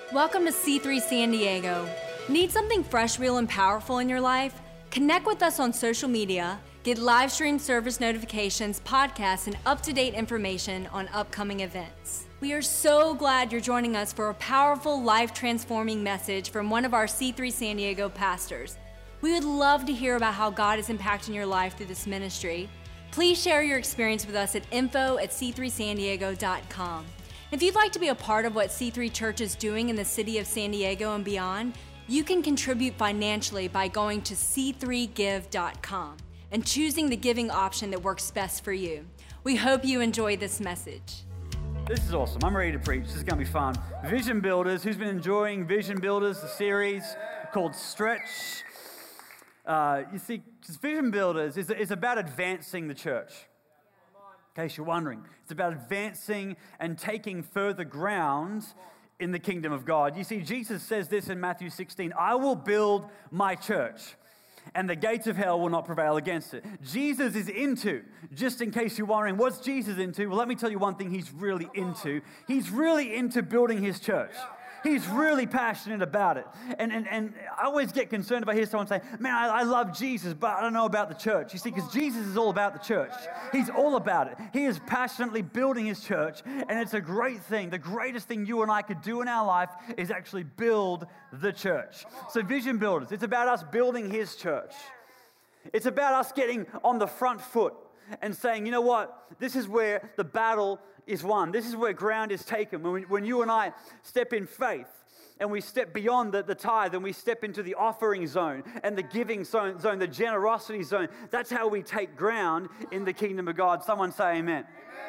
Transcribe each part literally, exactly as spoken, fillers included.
Welcome to C three San Diego. Need something fresh, real, and powerful in your life? Connect with us on social media, get live stream service notifications, podcasts, and up-to-date information on upcoming events. We are so glad you're joining us for a powerful, life-transforming message from one of our C three San Diego pastors. We would love to hear about how God is impacting your life through this ministry. Please share your experience with us at info at c three san diego dot com. If you'd like to be a part of what C three Church is doing in the city of San Diego and beyond, you can contribute financially by going to c three give dot com and choosing the giving option that works best for you. We hope you enjoy this message. This is awesome. I'm ready to preach. This is going to be fun. Vision Builders. Who's been enjoying Vision Builders, the series called Stretch? Uh, you see, Vision Builders is, is about advancing the church. In case you're wondering, it's about advancing and taking further ground in the kingdom of God. You see, Jesus says this in Matthew sixteen, I will build my church, and the gates of hell will not prevail against it. Jesus is into, just in case you're wondering, what's Jesus into? Well, let me tell you one thing he's really into. He's really into building his church. He's really passionate about it. And, and, and I always get concerned if I hear someone say, man, I, I love Jesus, but I don't know about the church. You see, because Jesus is all about the church. He's all about it. He is passionately building his church, and it's a great thing. The greatest thing you and I could do in our life is actually build the church. So Vision Builders, it's about us building his church. It's about us getting on the front foot and saying, you know what, this is where the battle is won. This is where ground is taken. When, we, when you and I step in faith and we step beyond the, the tithe and we step into the offering zone and the giving zone, zone, the generosity zone, that's how we take ground in the kingdom of God. Someone say amen. Amen.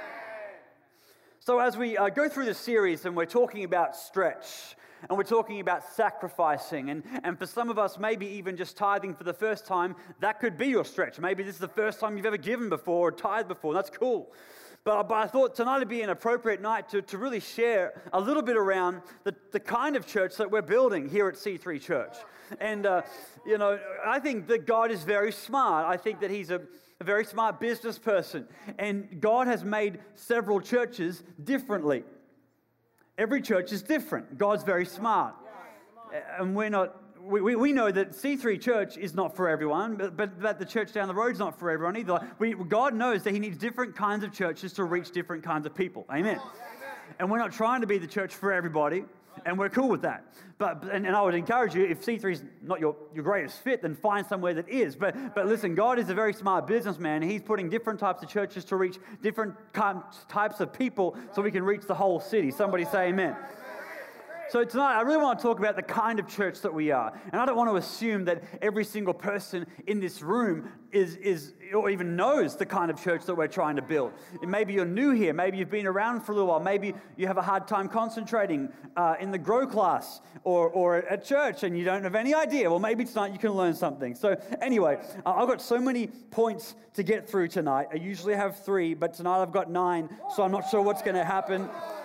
So as we uh, go through this series and we're talking about stretch, and we're talking about sacrificing, and, and for some of us, maybe even just tithing for the first time, that could be your stretch. Maybe this is the first time you've ever given before or tithed before. That's cool. But, but I thought tonight would be an appropriate night to, to really share a little bit around the, the kind of church that we're building here at C three Church. And, uh, you know, I think that God is very smart. I think that he's a, a very smart business person. And God has made several churches differently. Every church is different. God's very smart. And we're not, we, we, we know that C three Church is not for everyone, but, but that the church down the road is not for everyone either. We, God knows that he needs different kinds of churches to reach different kinds of people. Amen. And we're not trying to be the church for everybody, and we're cool with that. But and, and I would encourage you, if C three is not your, your greatest fit, then find somewhere that is. But but listen, God is a very smart businessman. He's putting different types of churches to reach different types of people so we can reach the whole city. Somebody say amen. So tonight, I really want to talk about the kind of church that we are. And I don't want to assume that every single person in this room is, is or even knows the kind of church that we're trying to build. Maybe you're new here. Maybe you've been around for a little while. Maybe you have a hard time concentrating uh, in the grow class or, or at church and you don't have any idea. Well, maybe tonight you can learn something. So anyway, uh, I've got so many points to get through tonight. I usually have three, but tonight I've got nine, so I'm not sure what's going to happen.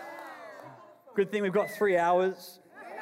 Good thing we've got three hours.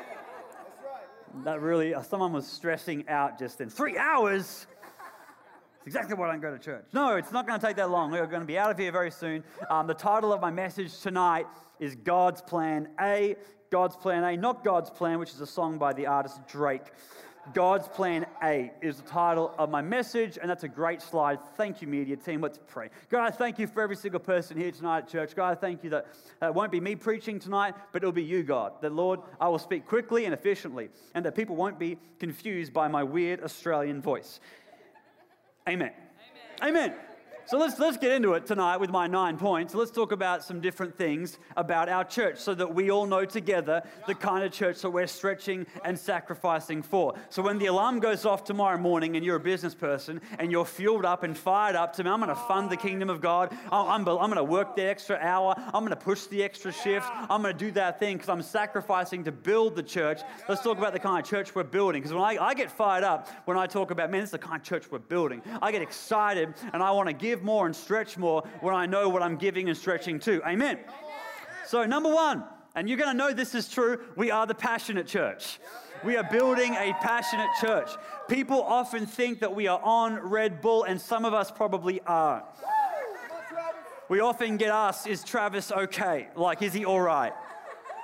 That really, someone was stressing out just then. Three hours? It's exactly why I don't go to church. No, it's not going to take that long. We're going to be out of here very soon. Um, the title of my message tonight is God's Plan A. God's Plan A, not God's Plan, which is a song by the artist Drake. God's Plan A is the title of my message, and that's a great slide. Thank you, media team. Let's pray. God, I thank you for every single person here tonight at church. God, I thank you that uh, it won't be me preaching tonight, but it'll be you, God. That, Lord, I will speak quickly and efficiently, and that people won't be confused by my weird Australian voice. Amen. Amen. Amen. So let's let's get into it tonight with my nine points. Let's talk about some different things about our church so that we all know together the kind of church that we're stretching and sacrificing for. So when the alarm goes off tomorrow morning and you're a business person and you're fueled up and fired up to me, I'm going to fund the kingdom of God. I'm, I'm, I'm going to work the extra hour. I'm going to push the extra shift. I'm going to do that thing because I'm sacrificing to build the church. Let's talk about the kind of church we're building. Because when I, I get fired up when I talk about, man, this is the kind of church we're building. I get excited and I want to give more and stretch more when I know what I'm giving and stretching to. Amen. So number one, and you're going to know this is true, we are the passionate church. We are building a passionate church. People often think that we are on Red Bull, and some of us probably are. We often get asked, is Travis okay? Like, is he all right?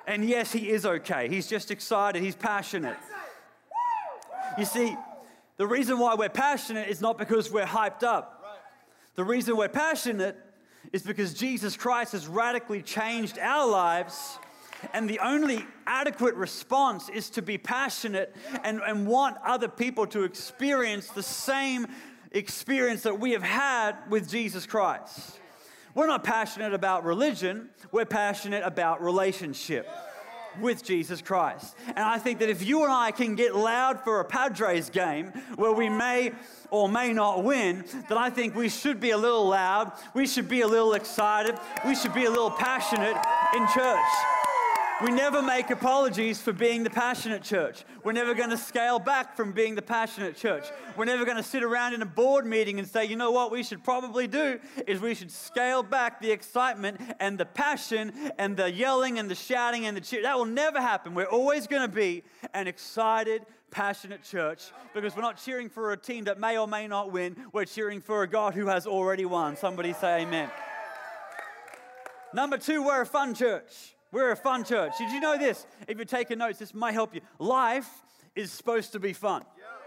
And yes, he is okay. He's just excited. He's passionate. You see, the reason why we're passionate is not because we're hyped up. The reason we're passionate is because Jesus Christ has radically changed our lives, and the only adequate response is to be passionate and, and want other people to experience the same experience that we have had with Jesus Christ. We're not passionate about religion, we're passionate about relationship with Jesus Christ. And I think that if you and I can get loud for a Padres game where we may or may not win, then I think we should be a little loud, we should be a little excited, we should be a little passionate in church. We never make apologies for being the passionate church. We're never going to scale back from being the passionate church. We're never going to sit around in a board meeting and say, you know what we should probably do is we should scale back the excitement and the passion and the yelling and the shouting and the cheer. That will never happen. We're always going to be an excited, passionate church because we're not cheering for a team that may or may not win. We're cheering for a God who has already won. Somebody say amen. Number two, we're a fun church. We're a fun church. Did you know this? If you're taking notes, this might help you. Life is supposed to be fun.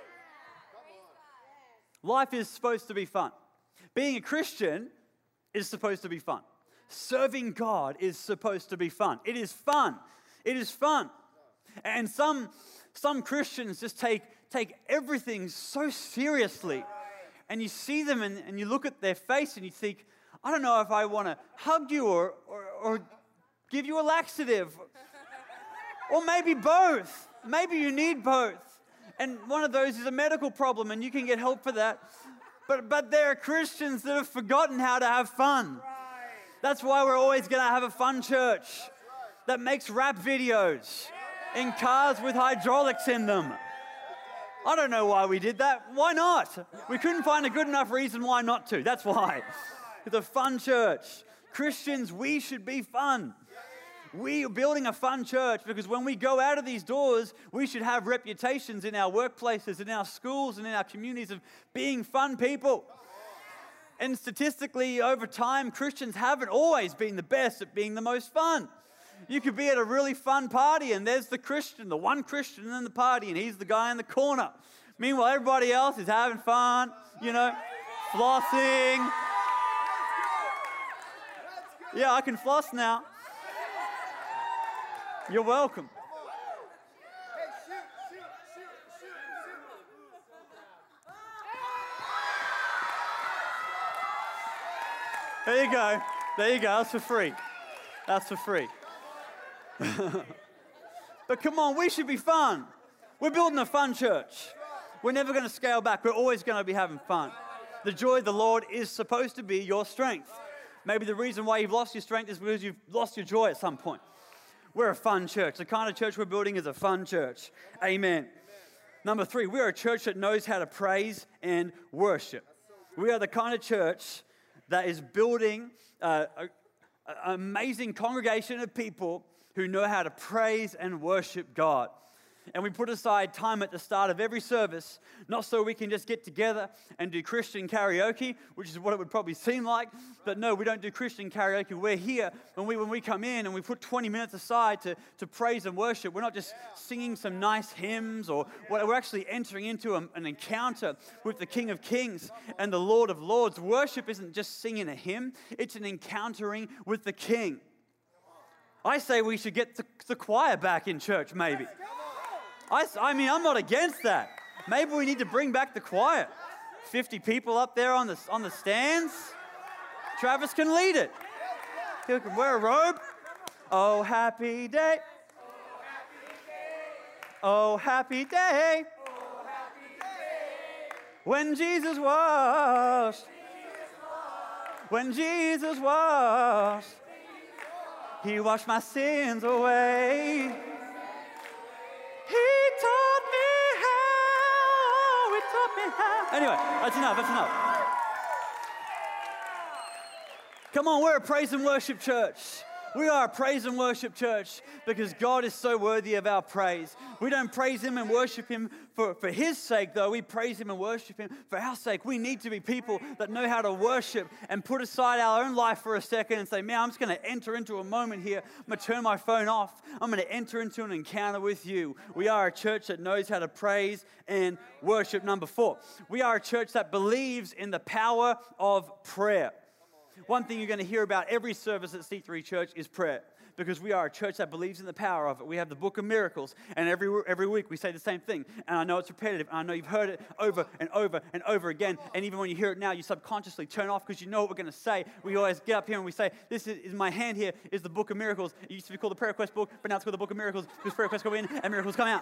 Life is supposed to be fun. Being a Christian is supposed to be fun. Serving God is supposed to be fun. It is fun. It is fun. And some, some Christians just take, take everything so seriously. And you see them and, and you look at their face and you think, I don't know if I want to hug you or, or, or give you a laxative, or maybe both. Maybe you need both. And one of those is a medical problem, and you can get help for that. But but there are Christians that have forgotten how to have fun. That's why we're always going to have a fun church that makes rap videos in cars with hydraulics in them. I don't know why we did that. Why not? We couldn't find a good enough reason why not to. That's why. It's a fun church. Christians, we should be fun. We are building a fun church because when we go out of these doors, we should have reputations in our workplaces, in our schools, and in our communities of being fun people. And statistically, over time, Christians haven't always been the best at being the most fun. You could be at a really fun party, and there's the Christian, the one Christian in the party, and he's the guy in the corner. Meanwhile, everybody else is having fun, you know, flossing. Yeah, I can floss now. You're welcome. There you go. There you go. That's for free. That's for free. But come on, we should be fun. We're building a fun church. We're never going to scale back. We're always going to be having fun. The joy of the Lord is supposed to be your strength. Maybe the reason why you've lost your strength is because you've lost your joy at some point. We're a fun church. The kind of church we're building is a fun church. Amen. Amen. Number three, we're a church that knows how to praise and worship. We are the kind of church that is building uh, a, a, an amazing congregation of people who know how to praise and worship God. And we put aside time at the start of every service, not so we can just get together and do Christian karaoke, which is what it would probably seem like. But no, we don't do Christian karaoke. We're here when we when we come in and we put twenty minutes aside to, to praise and worship. We're not just singing some nice hymns, or we're actually entering into a, an encounter with the King of Kings and the Lord of Lords. Worship isn't just singing a hymn. It's an encountering with the King. I say we should get the, the choir back in church, maybe. I, I mean, I'm not against that. Maybe we need to bring back the choir. fifty people up there on the, on the stands. Travis can lead it. He can wear a robe. Oh, happy day. Oh, happy day. When Jesus washed. When Jesus washed. He washed my sins away. He taught me how, he taught me how. Anyway, that's enough, that's enough. Come on, we're a praise and worship church. We are a praise and worship church because God is so worthy of our praise. We don't praise Him and worship Him for, for His sake, though. We praise Him and worship Him for our sake. We need to be people that know how to worship and put aside our own life for a second and say, man, I'm just going to enter into a moment here. I'm going to turn my phone off. I'm going to enter into an encounter with you. We are a church that knows how to praise and worship. Number four, we are a church that believes in the power of prayer. One thing you're going to hear about every service at C three Church is prayer, because we are a church that believes in the power of it. We have the Book of Miracles, and every every week we say the same thing. And I know it's repetitive, and I know you've heard it over and over and over again. And even when you hear it now, you subconsciously turn off because you know what we're going to say. We always get up here and we say, this is, is my hand here is the Book of Miracles. It used to be called the Prayer Request Book, but now it's called the Book of Miracles because prayer requests go in and miracles come out.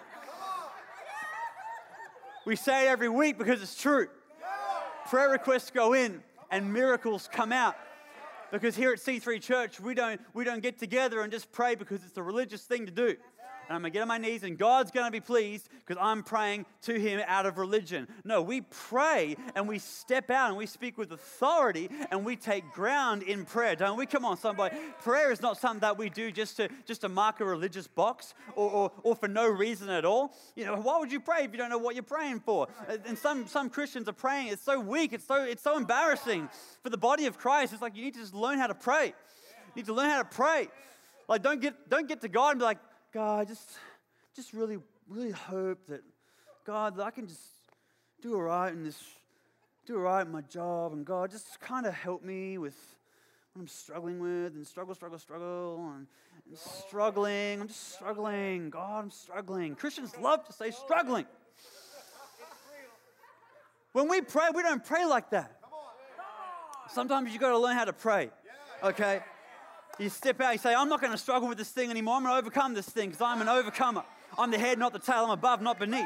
We say it every week because it's true. Prayer requests go in and miracles come out. Because here at C three Church, we don't, we don't get together and just pray because it's a religious thing to do. And I'm going to get on my knees and God's going to be pleased because I'm praying to Him out of religion. No, we pray and we step out and we speak with authority and we take ground in prayer, don't we? Come on, somebody. Prayer is not something that we do just to just to mark a religious box or, or, or for no reason at all. You know, why would you pray if you don't know what you're praying for? And some, some Christians are praying. It's so weak. It's so, it's so embarrassing for the body of Christ. It's like you need to just learn how to pray. You need to learn how to pray. Like, don't get, don't get to God and be like, God, I just, just really, really hope that, God, that I can just do all right in this, do all right in my job, and God, just kind of help me with what I'm struggling with, and struggle, struggle, struggle, and, and struggling, I'm just struggling, God, I'm struggling. Christians love to say struggling. When we pray, we don't pray like that. Sometimes you got to learn how to pray, okay? You step out, you say, I'm not going to struggle with this thing anymore. I'm going to overcome this thing because I'm an overcomer. I'm the head, not the tail. I'm above, not beneath.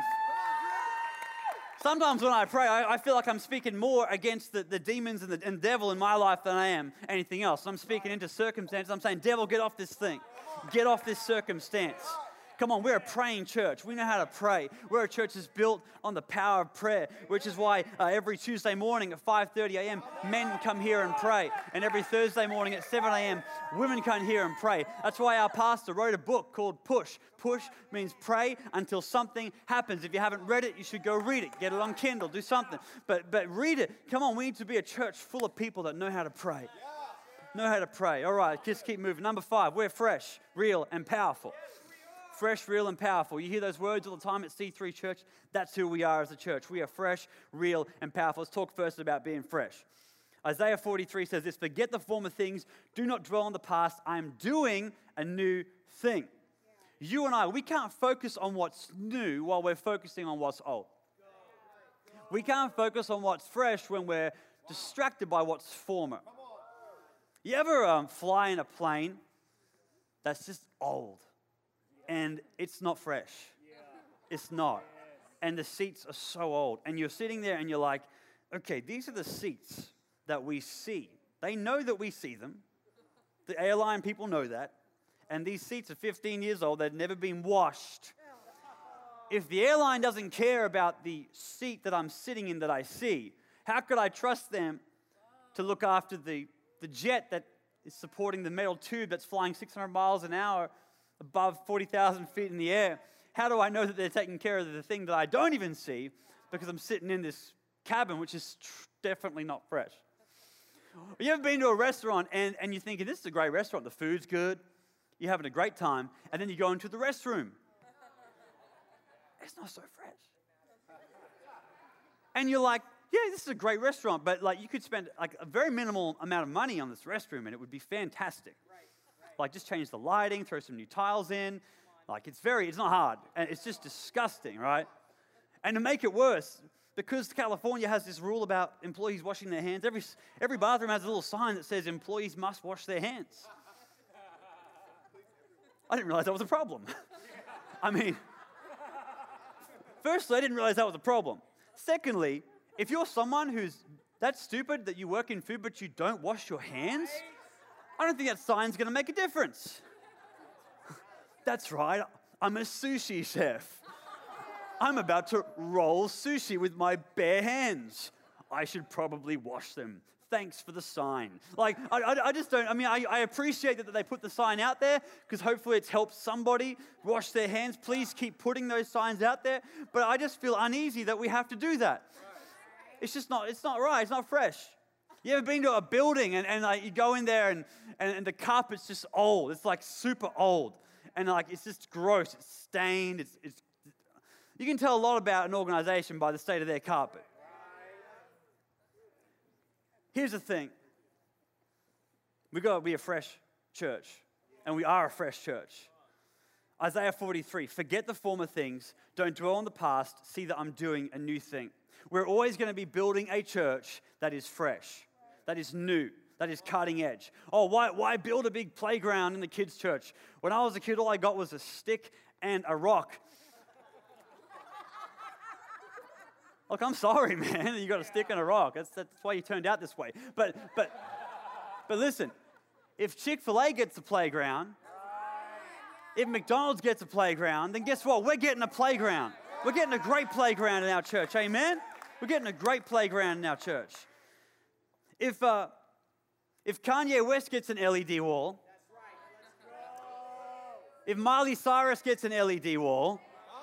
Sometimes when I pray, I, I feel like I'm speaking more against the, the demons and the and devil in my life than I am anything else. I'm speaking into circumstances. I'm saying, devil, get off this thing. Get off this circumstance. Come on, we're a praying church. We know how to pray. We're a church that's built on the power of prayer, which is why uh, every Tuesday morning at five thirty a.m., men come here and pray. And every Thursday morning at seven a.m., women come here and pray. That's why our pastor wrote a book called Push. Push means pray until something happens. If you haven't read it, you should go read it. Get it on Kindle, do something. But, but read it. Come on, we need to be a church full of people that know how to pray. Know how to pray. All right, just keep moving. Number five, we're fresh, real, and powerful. Fresh, real, and powerful. You hear those words all the time at C three Church. That's who we are as a church. We are fresh, real, and powerful. Let's talk first about being fresh. Isaiah forty-three says this, forget the former things, do not dwell on the past. I am doing a new thing. Yeah. You and I, we can't focus on what's new while we're focusing on what's old. We can't focus on what's fresh when we're distracted by what's former. You ever um, fly in a plane that's just old? And it's not fresh. It's not. And the seats are so old. And you're sitting there and you're like, okay, these are the seats that we see. They know that we see them. The airline people know that. And these seats are fifteen years old. They've never been washed. If the airline doesn't care about the seat that I'm sitting in that I see, how could I trust them to look after the, the jet that is supporting the metal tube that's flying six hundred miles an hour above forty thousand feet in the air? How do I know that they're taking care of the thing that I don't even see because I'm sitting in this cabin, which is tr- definitely not fresh? You ever been to a restaurant and, and you're thinking, this is a great restaurant, the food's good, you're having a great time, and then you go into the restroom. It's not so fresh. And you're like, yeah, this is a great restaurant, but like you could spend like a very minimal amount of money on this restroom and it would be fantastic. Like, just change the lighting, throw some new tiles in. Like, it's very, it's not hard. And it's just disgusting, right? And to make it worse, because California has this rule about employees washing their hands, every, every bathroom has a little sign that says employees must wash their hands. I didn't realize that was a problem. I mean, firstly, I didn't realize that was a problem. Secondly, if you're someone who's that stupid that you work in food but you don't wash your hands, I don't think that sign's going to make a difference. That's right, I'm a sushi chef. I'm about to roll sushi with my bare hands. I should probably wash them thanks for the sign. Like, I, I, I just don't, I mean, I, I appreciate that they put the sign out there because hopefully it's helped somebody wash their hands. Please keep putting those signs out there. But I just feel uneasy that we have to do that. It's just not, it's not right. It's not fresh. You ever been to a building and, and like you go in there and, and, and the carpet's just old. It's like super old. And like, it's just gross. It's stained. It's, it's, you can tell a lot about an organization by the state of their carpet. Here's the thing. We've got to be a fresh church. And we are a fresh church. Isaiah forty-three, forget the former things. Don't dwell on the past. See that I'm doing a new thing. We're always going to be building a church that is fresh, that is new, that is cutting edge. Oh, why, why build a big playground in the kids' church? When I was a kid, all I got was a stick and a rock. Look, I'm sorry, man. You got a stick and a rock. That's, that's why you turned out this way. But but but listen, if Chick-fil-A gets a playground, if McDonald's gets a playground, then guess what? We're getting a playground. We're getting a great playground in our church. Amen? We're getting a great playground in our church. If uh, if Kanye West gets an L E D wall, if Miley Cyrus gets an L E D wall,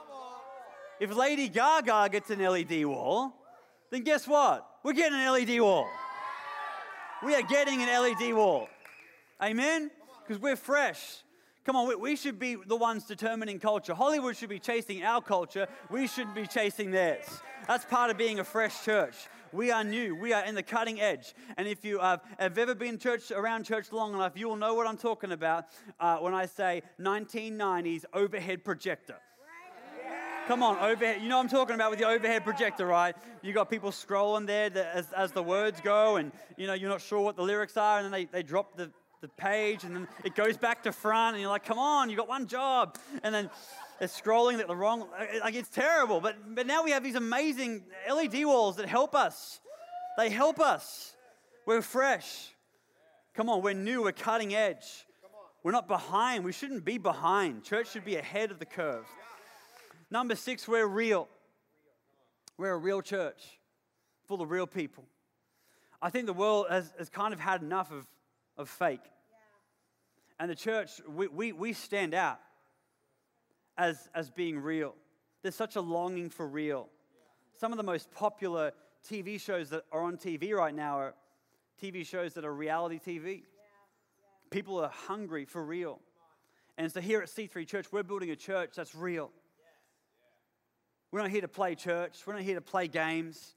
if Lady Gaga gets an L E D wall, then guess what? We're getting an L E D wall. We are getting an L E D wall. Amen? Because we're fresh. Come on, we should be the ones determining culture. Hollywood should be chasing our culture. We shouldn't be chasing theirs. That's part of being a fresh church. We are new. We are in the cutting edge. And if you uh, have ever been church around church long enough, you will know what I'm talking about uh, when I say nineteen nineties overhead projector. Come on, overhead. You know what I'm talking about with the overhead projector, right? You got people scrolling there as, as the words go, and you know you're not sure what the lyrics are, and then they, they drop the, the page, and then it goes back to front, and you're like, come on, you got one job. And then they're scrolling at the wrong, like it's terrible. But, but now we have these amazing L E D walls that help us. They help us. We're fresh. Come on, we're new, we're cutting edge. We're not behind. We shouldn't be behind. Church should be ahead of the curve. Number six, we're real. We're a real church full of real people. I think the world has, has kind of had enough of, of fake. Yeah. And the church, we, we, we stand out as, as being real. There's such a longing for real. Some of the most popular T V shows that are on T V right now are T V shows that are reality T V. Yeah. Yeah. People are hungry for real. And so here at C three Church, we're building a church that's real. We're not here to play church. We're not here to play games.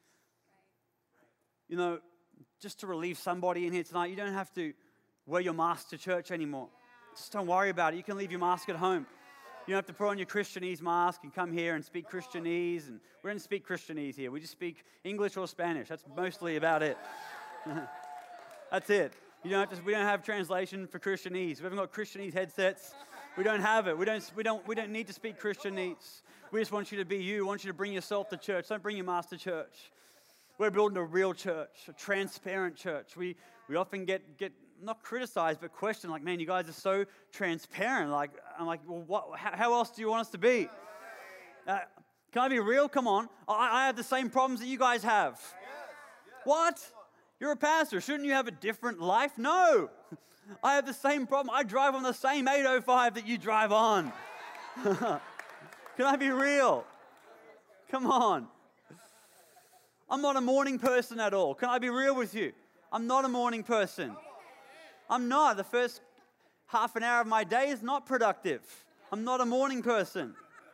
You know, just to relieve somebody in here tonight, you don't have to wear your mask to church anymore. Just don't worry about it. You can leave your mask at home. You don't have to put on your Christianese mask and come here and speak Christianese. And we don't speak Christianese here. We just speak English or Spanish. That's mostly about it. That's it. You don't have to, we don't have translation for Christianese. We haven't got Christianese headsets. We don't have it. We don't, we don't, we don't need to speak Christianese. We just want you to be you. We want you to bring yourself to church. Don't bring your mask to church. We're building a real church, a transparent church. We we often get, get not criticized, but questioned, like, man, you guys are so transparent. Like, I'm like, well, what, how, how else do you want us to be? Uh, can I be real? Come on. I, I have the same problems that you guys have. What? You're a pastor. Shouldn't you have a different life? No. I have the same problem. I drive on the same eight oh five that you drive on. Can I be real? Come on. I'm not a morning person at all. Can I be real with you? I'm not a morning person. I'm not. The first half an hour of my day is not productive. I'm not a morning person.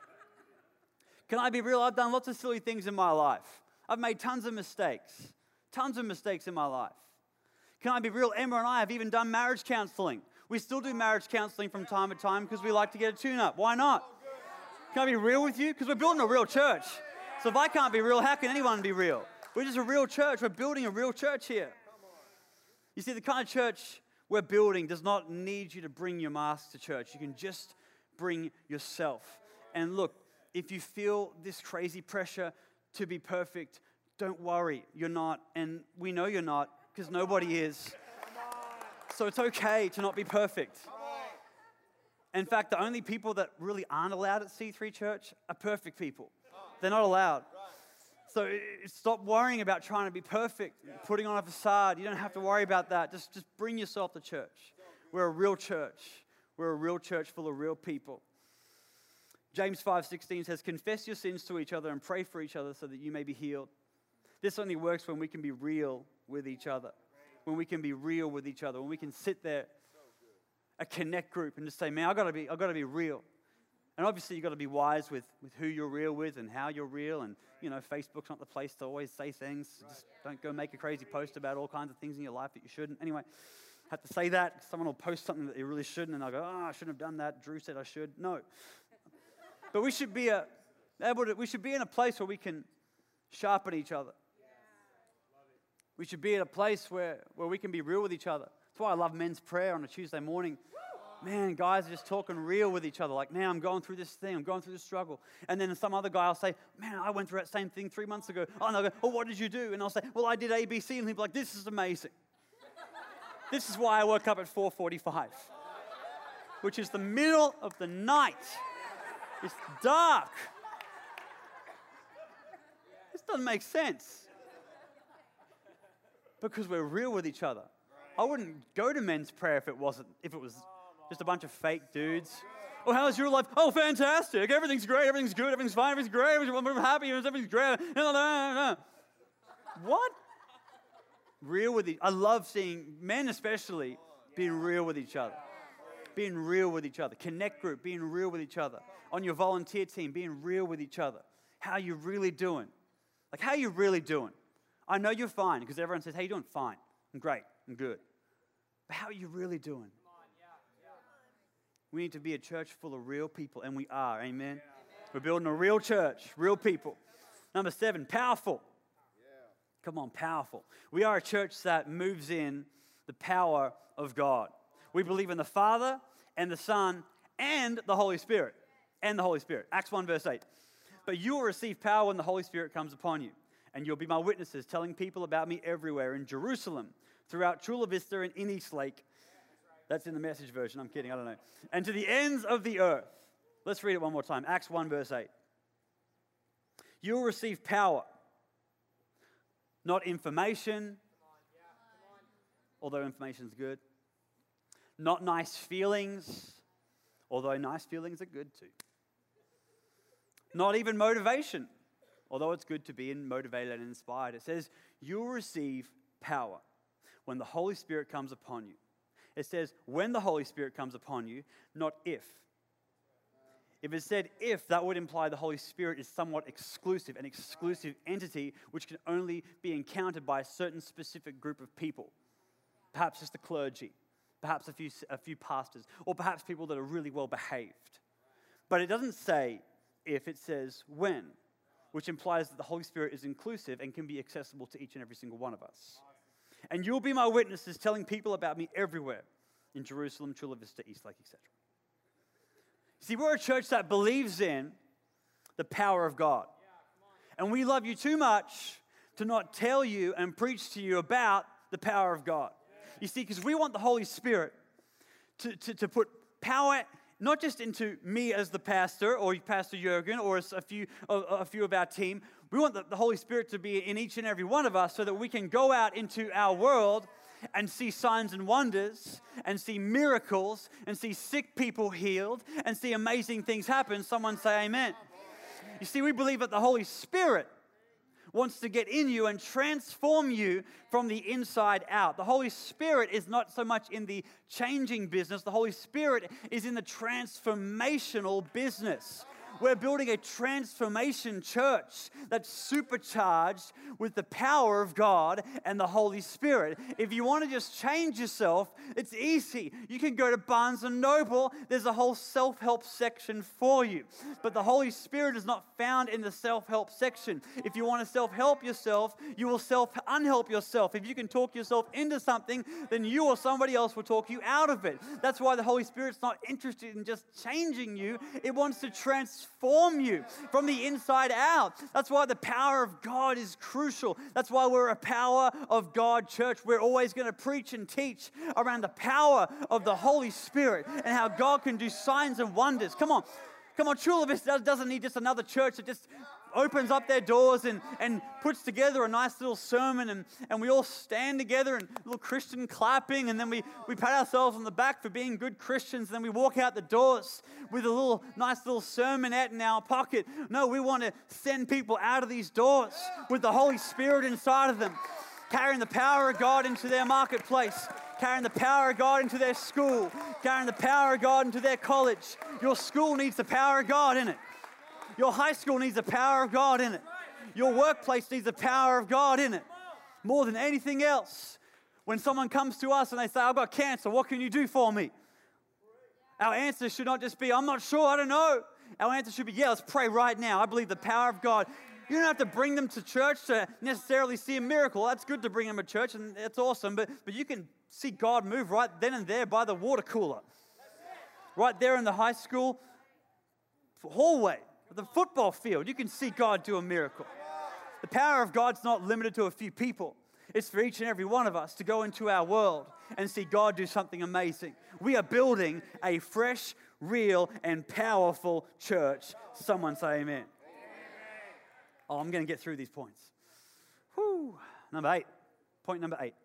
Can I be real? I've done lots of silly things in my life. I've made tons of mistakes. Tons of mistakes in my life. Can I be real? Emma and I have even done marriage counseling. We still do marriage counseling from time to time because we like to get a tune-up. Why not? Can I be real with you? Because we're building a real church. So if I can't be real, how can anyone be real? We're just a real church. We're building a real church here. You see, the kind of church we're building does not need you to bring your mask to church. You can just bring yourself. And look, if you feel this crazy pressure to be perfect, don't worry. You're not. And we know you're not because nobody is. So it's okay to not be perfect. In fact, the only people that really aren't allowed at C three Church are perfect people. They're not allowed. So stop worrying about trying to be perfect, putting on a facade. You don't have to worry about that. Just, just bring yourself to church. We're a real church. We're a real church full of real people. James five sixteen says, confess your sins to each other and pray for each other so that you may be healed. This only works when we can be real with each other. When we can be real with each other. When we can sit there, a connect group, and just say, man, I've got to be, I've got to be real. And obviously, you've got to be wise with, with who you're real with and how you're real. And, you know, Facebook's not the place to always say things. Just don't go make a crazy post about all kinds of things in your life that you shouldn't. Anyway, I have to say that. Someone will post something that you really shouldn't, and I'll go, oh, I shouldn't have done that. Drew said I should. No. But we should be a, able to, we should be in a place where we can sharpen each other. We should be in a place where, where we can be real with each other. That's why I love men's prayer on a Tuesday morning. Man, guys are just talking real with each other. Like, man, I'm going through this thing. I'm going through this struggle. And then some other guy will say, man, I went through that same thing three months ago. Oh, and they'll go, well, what did you do? And I'll say, well, I did A, B, C. And he'll be like, this is amazing. This is why I woke up at four forty-five, which is the middle of the night. It's dark. This doesn't make sense. Because we're real with each other. I wouldn't go to men's prayer if it wasn't, if it was just a bunch of fake dudes. Oh, how's your life? Oh, fantastic. Everything's great. Everything's good. Everything's fine. Everything's great. Everything's happy. Everything's great. No, no, no, no. What? Real with each I love seeing men especially being real with each other. Being real with each other. Connect group, being real with each other. On your volunteer team, being real with each other. How are you really doing? Like, how are you really doing? I know you're fine because everyone says, how you doing? Fine. I'm great. I'm good. But how are you really doing? We need to be a church full of real people, and we are. Amen? Amen. We're building a real church, real people. Number seven, powerful. Yeah. Come on, powerful. We are a church that moves in the power of God. We believe in the Father and the Son and the Holy Spirit. And the Holy Spirit. Acts one verse eight. But you will receive power when the Holy Spirit comes upon you. And you'll be my witnesses, telling people about me everywhere, in Jerusalem, throughout Chula Vista and in East Lake. That's in the Message version. I'm kidding. I don't know. And to the ends of the earth. Let's read it one more time. Acts one verse eight. You will receive power. Not information. Although information is good. Not nice feelings. Although nice feelings are good too. Not even motivation. Although it's good to be motivated and inspired. It says, you will receive power when the Holy Spirit comes upon you. It says, when the Holy Spirit comes upon you, not if. If it said if, that would imply the Holy Spirit is somewhat exclusive, an exclusive entity which can only be encountered by a certain specific group of people. Perhaps just the clergy, perhaps a few, a few pastors, or perhaps people that are really well behaved. But it doesn't say if, it says when, which implies that the Holy Spirit is inclusive and can be accessible to each and every single one of us. And you'll be my witnesses, telling people about me everywhere, in Jerusalem, Chula Vista, East Lake, et cetera. See, we're a church that believes in the power of God. And we love you too much to not tell you and preach to you about the power of God. You see, because we want the Holy Spirit to, to, to put power not just into me as the pastor, or Pastor Jurgen, or a few, a few of our team. We want the, the Holy Spirit to be in each and every one of us so that we can go out into our world and see signs and wonders, and see miracles, and see sick people healed, and see amazing things happen. Someone say amen. You see, we believe that the Holy Spirit wants to get in you and transform you from the inside out. The Holy Spirit is not so much in the changing business. The Holy Spirit is in the transformational business. We're building a transformation church that's supercharged with the power of God and the Holy Spirit. If you want to just change yourself, it's easy. You can go to Barnes and Noble. There's a whole self-help section for you. But the Holy Spirit is not found in the self-help section. If you want to self-help yourself, you will self-unhelp yourself. If you can talk yourself into something, then you or somebody else will talk you out of it. That's why the Holy Spirit's not interested in just changing you. It wants to transform Form you from the inside out. That's why the power of God is crucial. That's why we're a power of God church. We're always going to preach and teach around the power of the Holy Spirit and how God can do signs and wonders. Come on. Come on, Chula Vista doesn't need just another church that just opens up their doors and, and puts together a nice little sermon, and, and we all stand together and a little Christian clapping, and then we, we pat ourselves on the back for being good Christians, and then we walk out the doors with a little nice little sermonette in our pocket. No, we want to send people out of these doors with the Holy Spirit inside of them, carrying the power of God into their marketplace, carrying the power of God into their school, carrying the power of God into their college. Your school needs the power of God in it. Your high school needs the power of God in it. Your workplace needs the power of God in it. More than anything else. When someone comes to us and they say, I've got cancer, what can you do for me? Our answer should not just be, I'm not sure, I don't know. Our answer should be, yeah, let's pray right now. I believe the power of God. You don't have to bring them to church to necessarily see a miracle. That's good to bring them to church, and that's awesome. But, but you can see God move right then and there by the water cooler. Right there in the high school hallway. The football field, you can see God do a miracle. The power of God's not limited to a few people. It's for each and every one of us to go into our world and see God do something amazing. We are building a fresh, real, and powerful church. Someone say amen. Amen. Oh, I'm going to get through these points. Whew. Number eight. Point number eight.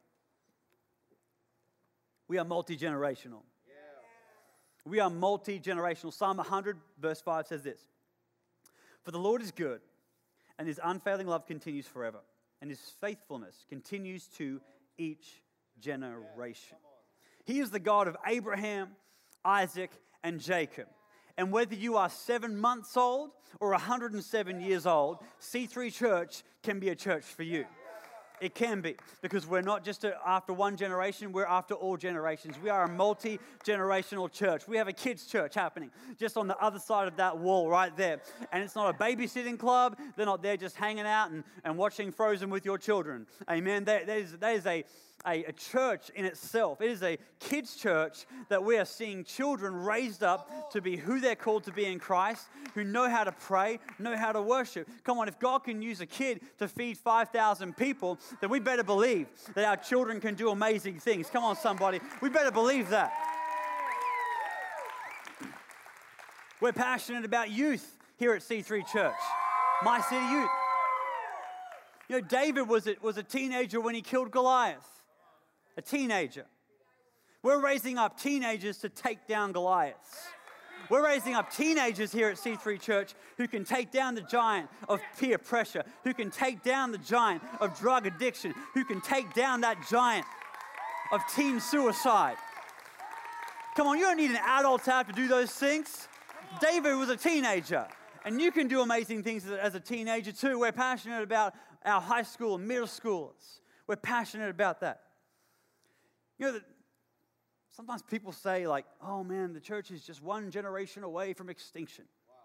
We are multi-generational. We are multi-generational. Psalm one hundred, verse five says this. For the Lord is good, and his unfailing love continues forever, and his faithfulness continues to each generation. He is the God of Abraham, Isaac, and Jacob. And whether you are seven months old or one hundred seven years old, C three Church can be a church for you. It can be, because we're not just after one generation, we're after all generations. We are a multi-generational church. We have a kids' church happening just on the other side of that wall right there. And it's not a babysitting club. They're not there just hanging out and, and watching Frozen with your children. Amen. That, that is, that is a, a, a church in itself. It is a kids' church that we are seeing children raised up to be who they're called to be in Christ, who know how to pray, know how to worship. Come on, if God can use a kid to feed five thousand people, then we better believe that our children can do amazing things. Come on, somebody. We better believe that. We're passionate about youth here at C three Church. My City Youth. You know, David was a, was a teenager when he killed Goliath. A teenager. We're raising up teenagers to take down Goliaths. We're raising up teenagers here at C three Church who can take down the giant of peer pressure, who can take down the giant of drug addiction, who can take down that giant of teen suicide. Come on, you don't need an adult to have to do those things. David was a teenager, and you can do amazing things as a teenager too. We're passionate about our high school and middle schoolers. We're passionate about that. You know, the, sometimes people say like, oh man, the church is just one generation away from extinction.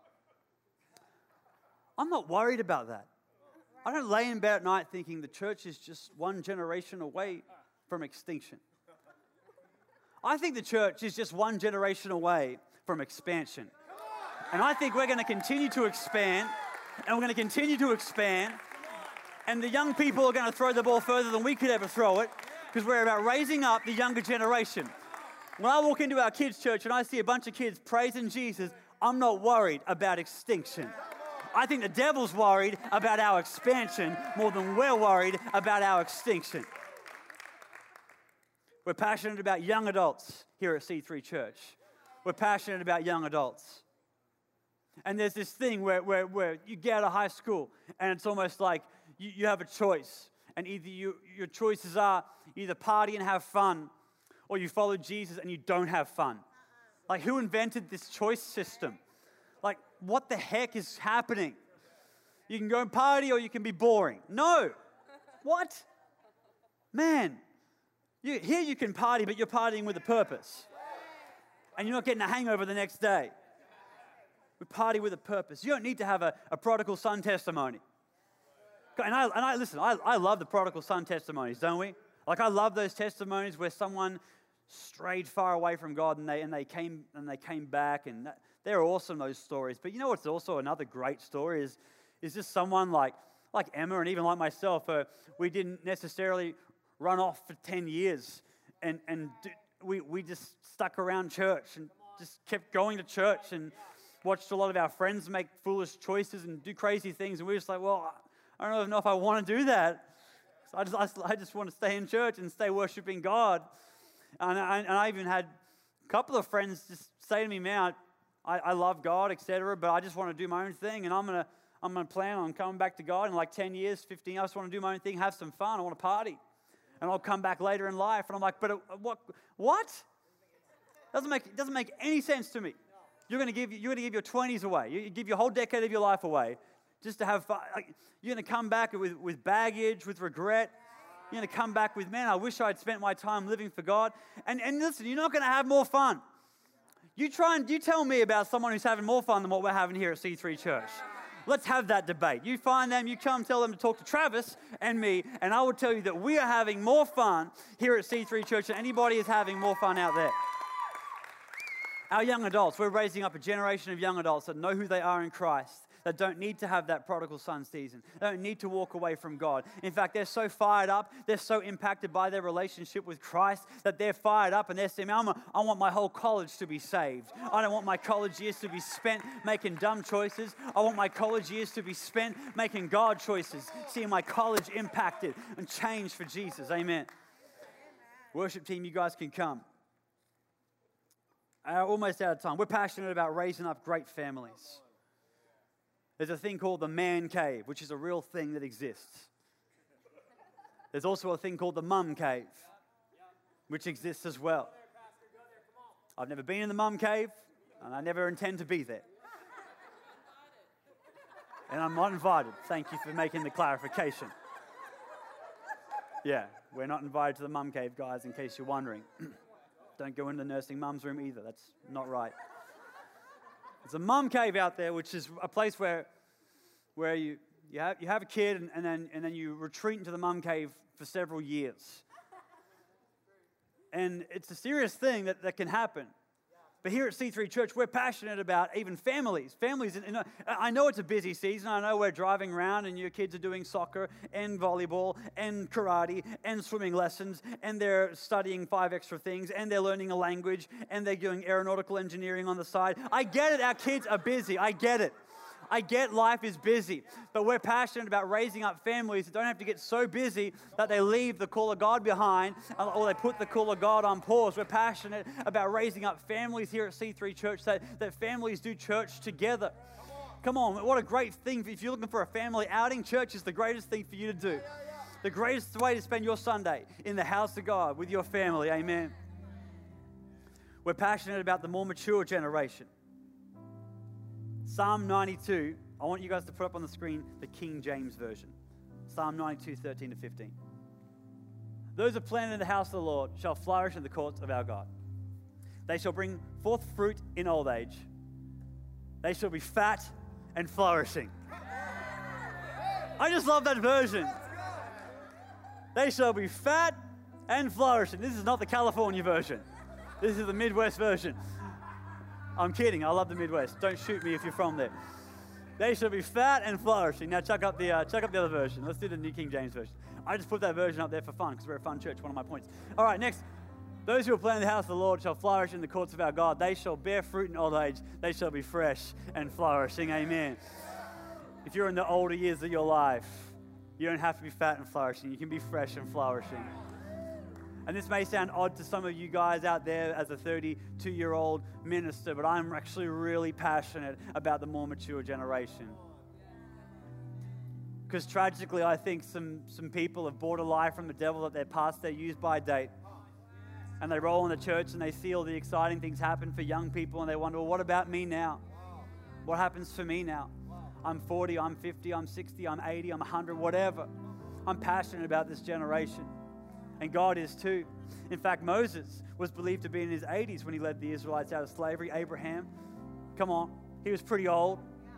I'm not worried about that. I don't lay in bed at night thinking the church is just one generation away from extinction. I think the church is just one generation away from expansion. And I think we're going to continue to expand, and we're going to continue to expand, and the young people are going to throw the ball further than we could ever throw it, because we're about raising up the younger generation. When I walk into our kids' church and I see a bunch of kids praising Jesus, I'm not worried about extinction. I think the devil's worried about our expansion more than we're worried about our extinction. We're passionate about young adults here at C three Church. We're passionate about young adults. And there's this thing where, where, where you get out of high school and it's almost like you, you have a choice. And either you, your choices are either party and have fun, or you follow Jesus and you don't have fun. Like, who invented this choice system? Like, what the heck is happening? You can go and party or you can be boring. No. What? Man, you, here you can party, but you're partying with a purpose. And you're not getting a hangover the next day. We party with a purpose. You don't need to have a, a prodigal son testimony. And I, and I listen, I, I love the prodigal son testimonies, don't we? Like, I love those testimonies where someone strayed far away from God and they and they came and they came back, and that, they're awesome, those stories. But you know what's also another great story is is just someone like like Emma and even like myself. Uh, we didn't necessarily run off for ten years, and and do, we we just stuck around church and just kept going to church and watched a lot of our friends make foolish choices and do crazy things, and we're just like, well, I don't know if I want to do that. So I just, I just want to stay in church and stay worshiping God. And I, and I even had a couple of friends just say to me, man, I, I love God, et cetera, but I just want to do my own thing, and I'm going to I'm going to plan on coming back to God in like ten years, fifteen. I just want to do my own thing, have some fun. I want to party. And I'll come back later in life. And I'm like, but uh, what? What? Doesn't make, it doesn't make any sense to me. You're going to give, you're going to give your twenties away. You give your whole decade of your life away just to have fun. Like, you're going to come back with, with baggage, with regret. You're going to come back with, man, I wish I'd spent my time living for God. And, and listen, you're not going to have more fun. You try and you tell me about someone who's having more fun than what we're having here at C three Church. Let's have that debate. You find them, you come tell them to talk to Travis and me, and I will tell you that we are having more fun here at C three Church than anybody is having more fun out there. Our young adults, we're raising up a generation of young adults that know who they are in Christ, that don't need to have that prodigal son season. They don't need to walk away from God. In fact, they're so fired up, they're so impacted by their relationship with Christ that they're fired up and they're saying, I want my whole college to be saved. I don't want my college years to be spent making dumb choices. I want my college years to be spent making God choices, seeing my college impacted and changed for Jesus. Amen. Worship team, you guys can come. Uh, almost out of time. We're passionate about raising up great families. There's a thing called the man cave, which is a real thing that exists. There's also a thing called the mum cave, which exists as well. I've never been in the mum cave, and I never intend to be there. And I'm not invited. Thank you for making the clarification. Yeah, we're not invited to the mum cave, guys, in case you're wondering. Don't go into the nursing mum's room either. That's not right. There's a mum cave out there, which is a place where, where you, you, have, you have a kid and, and, then, and then you retreat into the mum cave for several years. And it's a serious thing that, that can happen. But here at C three Church, we're passionate about even families. Families, you know, I know it's a busy season. I know we're driving around and your kids are doing soccer and volleyball and karate and swimming lessons and they're studying five extra things and they're learning a language and they're doing aeronautical engineering on the side. I get it. Our kids are busy. I get it. I get life is busy, but we're passionate about raising up families that don't have to get so busy that they leave the call of God behind or they put the call of God on pause. We're passionate about raising up families here at C three Church that, that families do church together. Come on, what a great thing. If you're looking for a family outing, church is the greatest thing for you to do. The greatest way to spend your Sunday in the house of God with your family. Amen. We're passionate about the more mature generation. Psalm ninety-two, I want you guys to put up on the screen the King James Version. Psalm ninety-two, thirteen to fifteen. Those who planted in the house of the Lord shall flourish in the courts of our God. They shall bring forth fruit in old age. They shall be fat and flourishing. I just love that version. They shall be fat and flourishing. This is not the California version. This is the Midwest version. I'm kidding. I love the Midwest. Don't shoot me if you're from there. They shall be fat and flourishing. Now chuck up the uh, chuck up the other version. Let's do the New King James Version. I just put that version up there for fun because we're a fun church. One of my points. All right, next. Those who are planting the house of the Lord shall flourish in the courts of our God. They shall bear fruit in old age. They shall be fresh and flourishing. Amen. If you're in the older years of your life, you don't have to be fat and flourishing. You can be fresh and flourishing. And this may sound odd to some of you guys out there as a thirty-two-year-old minister, but I'm actually really passionate about the more mature generation. Because tragically, I think some, some people have bought a lie from the devil that they're past their use-by date. And they roll in the church and they see all the exciting things happen for young people and they wonder, well, what about me now? What happens for me now? I'm forty, I'm fifty, I'm sixty, I'm eighty, I'm one hundred, whatever. I'm passionate about this generation. And God is too. In fact, Moses was believed to be in his eighties when he led the Israelites out of slavery. Abraham, come on, he was pretty old.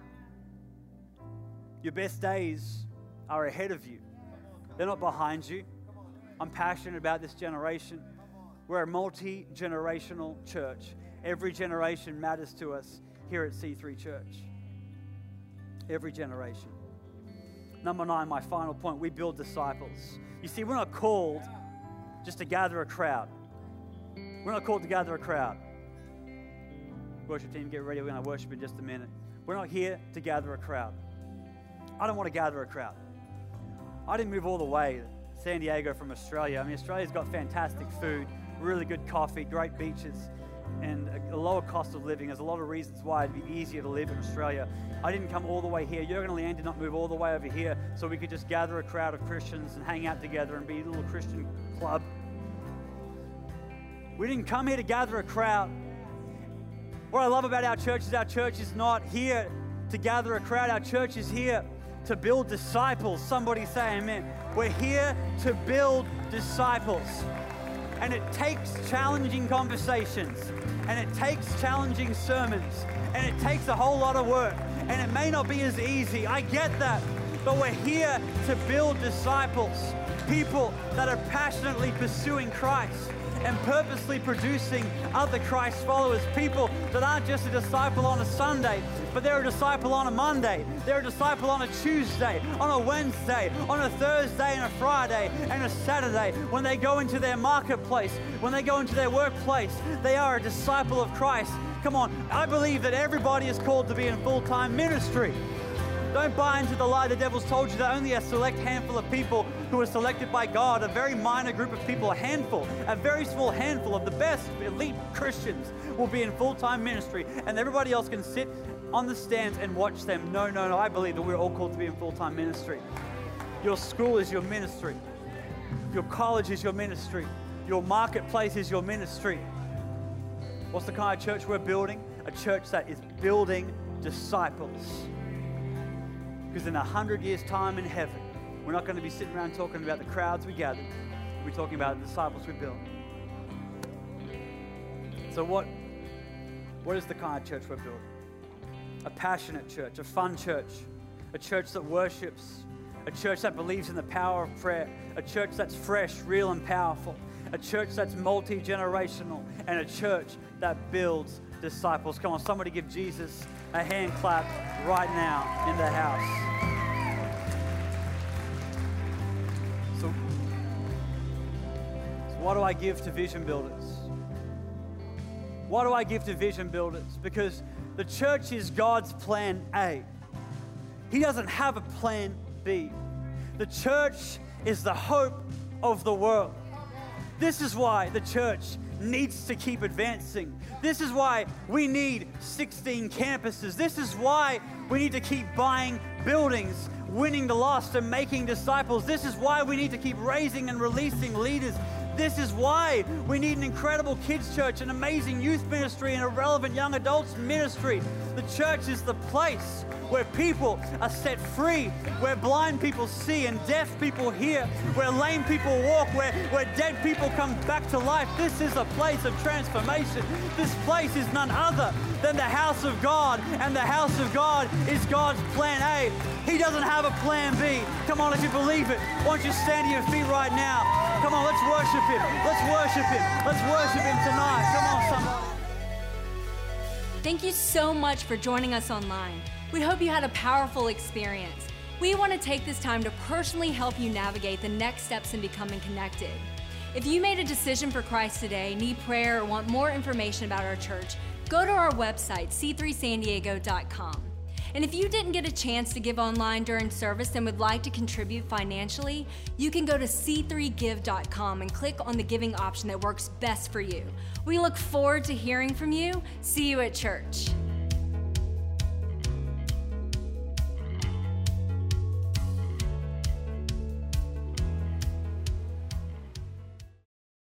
Your best days are ahead of you. They're not behind you. I'm passionate about this generation. We're a multi-generational church. Every generation matters to us here at C three Church. Every generation. Number nine, my final point, we build disciples. You see, we're not called just to gather a crowd. We're not called to gather a crowd. Worship team, get ready. We're going to worship in just a minute. We're not here to gather a crowd. I don't want to gather a crowd. I didn't move all the way to San Diego from Australia. I mean, Australia's got fantastic food, really good coffee, great beaches, and a lower cost of living. There's a lot of reasons why it'd be easier to live in Australia. I didn't come all the way here. Jurgen and Leanne did not move all the way over here so we could just gather a crowd of Christians and hang out together and be a little Christian club. We didn't come here to gather a crowd. What I love about our church is our church is not here to gather a crowd. Our church is here to build disciples. Somebody say amen. We're here to build disciples. And it takes challenging conversations, and it takes challenging sermons, and it takes a whole lot of work, and it may not be as easy. I get that, but we're here to build disciples, people that are passionately pursuing Christ and purposely producing other Christ followers, people that aren't just a disciple on a Sunday, but they're a disciple on a Monday, they're a disciple on a Tuesday, on a Wednesday, on a Thursday and a Friday and a Saturday. When they go into their marketplace, when they go into their workplace, they are a disciple of Christ. Come on, I believe that everybody is called to be in full-time ministry. Don't buy into the lie the devil's told you that only a select handful of people who are selected by God, a very minor group of people, a handful, a very small handful of the best elite Christians will be in full-time ministry, and everybody else can sit on the stands and watch them. No, no, no, I believe that we're all called to be in full-time ministry. Your school is your ministry. Your college is your ministry. Your marketplace is your ministry. What's the kind of church we're building? A church that is building disciples. Because in a hundred years' time in heaven, we're not going to be sitting around talking about the crowds we gathered. We're talking about the disciples we built. So what, what is the kind of church we're building? A passionate church, a fun church, a church that worships, a church that believes in the power of prayer, a church that's fresh, real, and powerful, a church that's multi-generational, and a church that builds disciples. Come on, somebody give Jesus a hand clap right now in the house. So, so what do I give to Vision Builders? What do I give to Vision Builders? Because the church is God's plan A. He doesn't have a plan B. The church is the hope of the world. This is why the church needs to keep advancing. This is why we need sixteen campuses. This is why we need to keep buying buildings, winning the lost, and making disciples. This is why we need to keep raising and releasing leaders. This is why we need an incredible kids church, an amazing youth ministry, and a relevant young adults ministry. The church is the place where people are set free, where blind people see and deaf people hear, where lame people walk, where, where dead people come back to life. This is a place of transformation. This place is none other than the house of God, and the house of God is God's plan A. He doesn't have a plan B. Come on, if you believe it, why don't you stand to your feet right now? Come on, let's worship Him. Let's worship Him. Let's worship Him tonight. Come on, somebody. Thank you so much for joining us online. We hope you had a powerful experience. We want to take this time to personally help you navigate the next steps in becoming connected. If you made a decision for Christ today, need prayer, or want more information about our church, go to our website, c three san diego dot com. And if you didn't get a chance to give online during service and would like to contribute financially, you can go to c three give dot com and click on the giving option that works best for you. We look forward to hearing from you. See you at church.